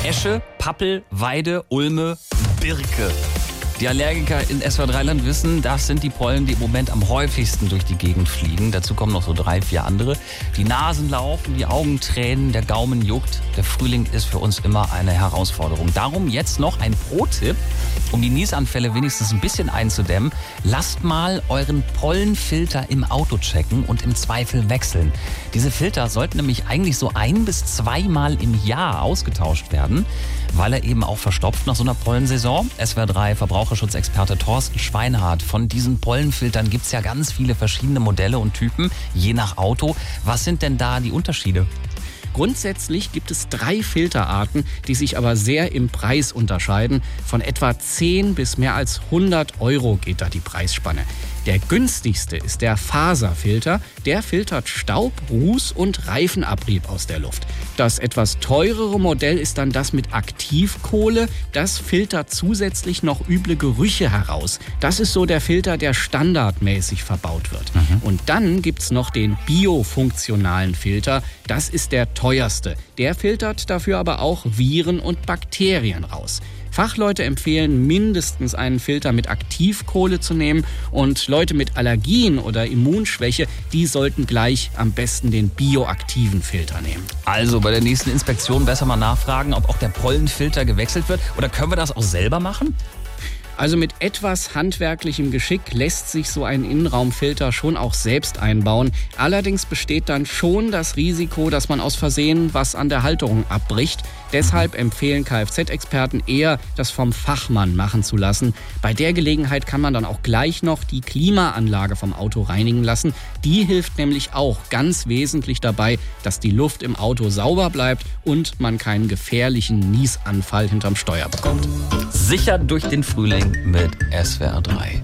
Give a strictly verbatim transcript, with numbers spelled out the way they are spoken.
Esche, Pappel, Weide, Ulme, Birke. Die Allergiker in S W R drei Land wissen, das sind die Pollen, die im Moment am häufigsten durch die Gegend fliegen. Dazu kommen noch so drei, vier andere. Die Nasen laufen, die Augen tränen, der Gaumen juckt. Der Frühling ist für uns immer eine Herausforderung. Darum jetzt noch ein Pro-Tipp, um die Niesanfälle wenigstens ein bisschen einzudämmen. Lasst mal euren Pollenfilter im Auto checken und im Zweifel wechseln. Diese Filter sollten nämlich eigentlich so ein- bis zweimal im Jahr ausgetauscht werden, weil er eben auch verstopft nach so einer Pollensaison. S W R drei Verbraucherschutzexperte Thorsten Schweinhardt. Von diesen Pollenfiltern gibt es ja ganz viele verschiedene Modelle und Typen, je nach Auto. Was sind denn da die Unterschiede? Grundsätzlich gibt es drei Filterarten, die sich aber sehr im Preis unterscheiden. Von etwa zehn bis mehr als hundert Euro geht da die Preisspanne. Der günstigste ist der Faserfilter. Der filtert Staub, Ruß und Reifenabrieb aus der Luft. Das etwas teurere Modell ist dann das mit Aktivkohle. Das filtert zusätzlich noch üble Gerüche heraus. Das ist so der Filter, der standardmäßig verbaut wird. Mhm. Und dann gibt's noch den biofunktionalen Filter. Das ist der teuerste. Der filtert dafür aber auch Viren und Bakterien raus. Fachleute empfehlen, mindestens einen Filter mit Aktivkohle zu nehmen, und Leute mit Allergien oder Immunschwäche, die sollten gleich am besten den bioaktiven Filter nehmen. Also bei der nächsten Inspektion besser mal nachfragen, ob auch der Pollenfilter gewechselt wird. Oder können wir das auch selber machen? Also mit etwas handwerklichem Geschick lässt sich so ein Innenraumfilter schon auch selbst einbauen. Allerdings besteht dann schon das Risiko, dass man aus Versehen was an der Halterung abbricht. Deshalb empfehlen Kfz-Experten eher, das vom Fachmann machen zu lassen. Bei der Gelegenheit kann man dann auch gleich noch die Klimaanlage vom Auto reinigen lassen. Die hilft nämlich auch ganz wesentlich dabei, dass die Luft im Auto sauber bleibt und man keinen gefährlichen Niesanfall hinterm Steuer bekommt. Sicher durch den Frühling mit S W R drei.